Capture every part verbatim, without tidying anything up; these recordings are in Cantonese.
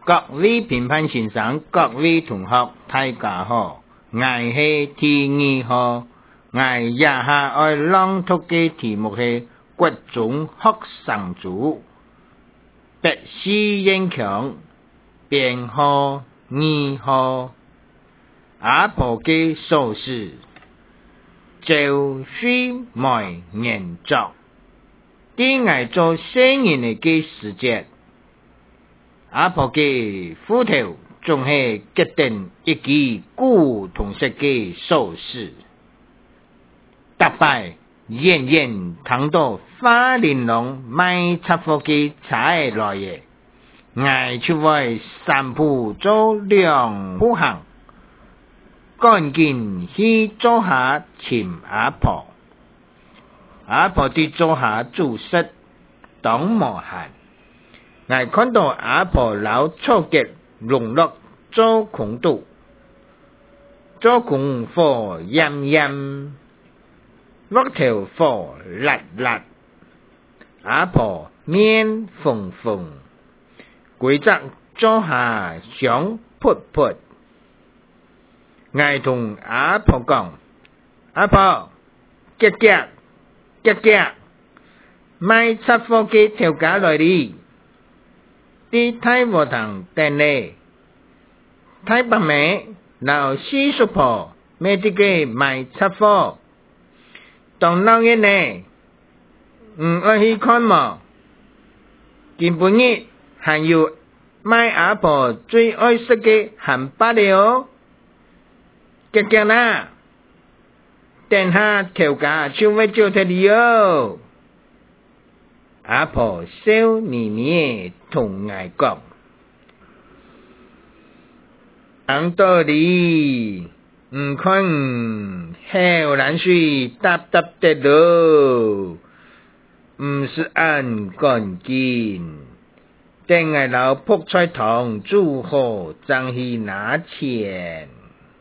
各位评判先生，各位同學，大家好，我是第二號，我以下愛朗讀嘅題目係國中學生組，白氏英強，編號二號，阿婆嘅數字，就是每年作，啲係做生意嘅時節。阿婆嘅斧頭仲係決定一支古銅色嘅數字，特別遠遠睇到花蓮龍賣雜貨嘅菜來嘢，我就會散步做兩步行，趕緊去坐下請阿婆。阿婆啲坐下做事當無限。我看到阿婆老粗腳龍落做空度，做功課陰陰，落頭課辣辣，阿婆面紅紅，規則做下香潑潑。我同阿婆講：阿婆，夾夾夾夾，賣雜貨嘅條價來哩。啲太和堂等你，太白妹老師叔婆咩啲嘅賣雜貨，當老嘢呢，唔愛去看嘛，見半日還要買阿婆最愛食嘅漢堡了，夾夾啦，等下條價就會做得了喲。阿婆笑眯眯同我講：講道理，唔看後冷水答答得咯，唔是按乾淨。等我老卜菜堂煮好，爭去拿錢。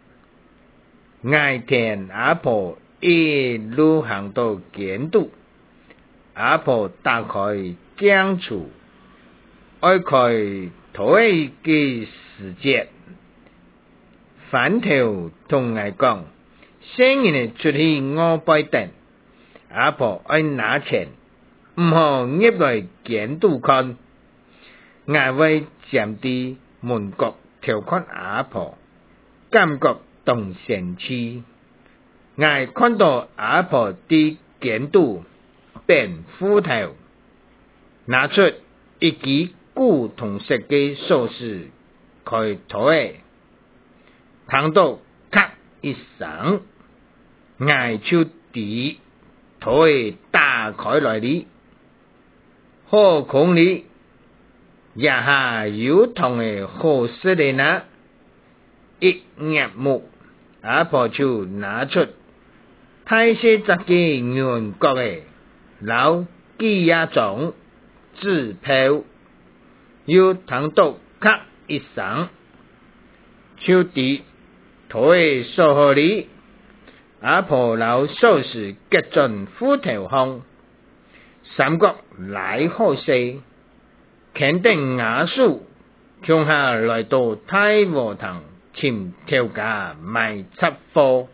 我聽阿婆一路行到見度。阿婆打開鏡櫥，愛開台嘅時節，反頭同我講，生日出去我背等，阿婆愛拿錢，唔好入來見度看，我會站啲門角調看阿婆，感覺動神氣，我看到阿婆啲見度。變斧頭，拿出一支古銅色嘅數字開台，聽到咔一聲，我就啲台打開來哩，好空哩，一下有銅嘅好色嚟啦，一入目，阿婆就拿出太細隻嘅圓角嘅。老雞鴨種紙票，要聽到咔一聲，就地台收好哩。阿婆老數字結進斧頭巷，三角來好勢，肯定雅數，向下來到太和堂尋條價賣雜貨。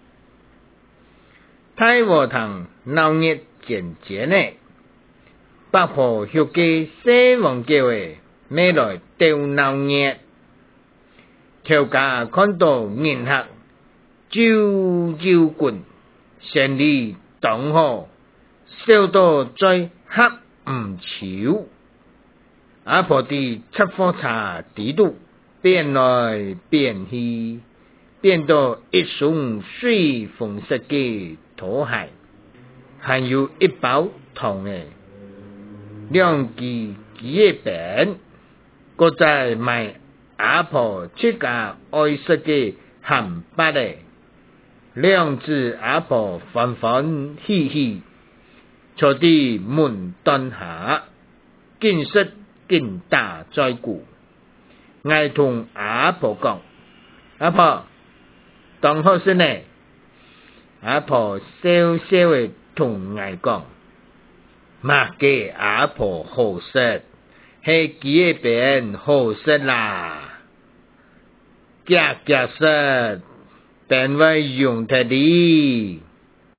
太和堂鬧熱漸漸呢，八婆學嘅西王叫嘅，未來掉鬧熱，條價看到人客，招招滾，勝利當好，笑到最黑唔潮。阿婆啲七貨茶地度變來變去，變到一雙水紅色嘅拖鞋。還有一包糖嘅，兩支幾餅，個在賣阿婆出家愛食嘅漢堡咧，兩隻阿婆歡歡喜喜，坐啲門墩下，見識見大在顧。我同阿婆講：阿婆，當好先呢。阿婆笑笑嘅。同我講，乜嘅阿婆好食，係幾邊好食啦？ 夹夹实，便为用得的。